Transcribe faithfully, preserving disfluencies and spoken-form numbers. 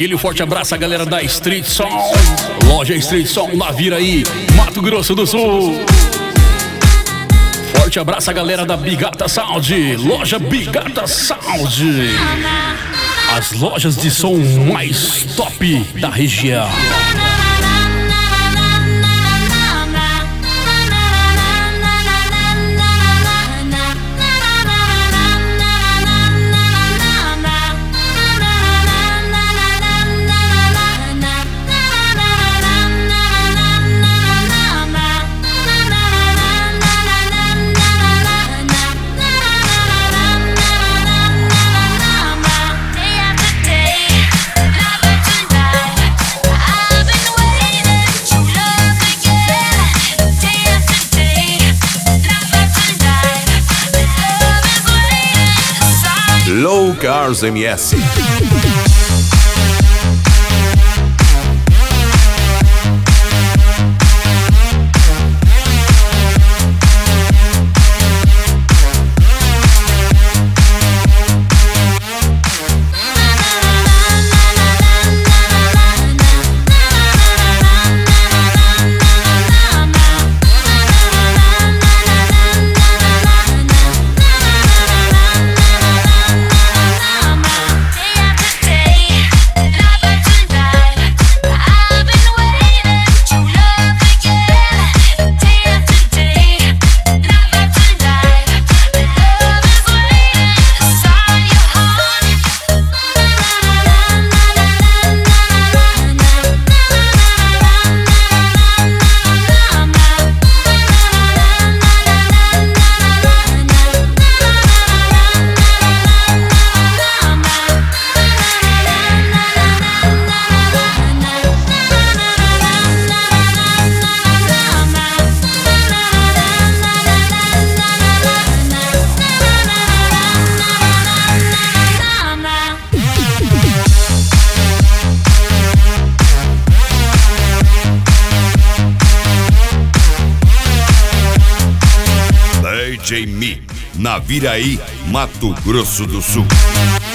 Aquele forte abraço à galera da Street Som. Loja Street Som na Viraí, Mato Grosso do Sul. Forte abraço à galera da Bigata Sound. Loja Bigata Sound. As lojas de som mais top da região. Low Cars M S. D J Mi, na Viraí, Mato Grosso do Sul.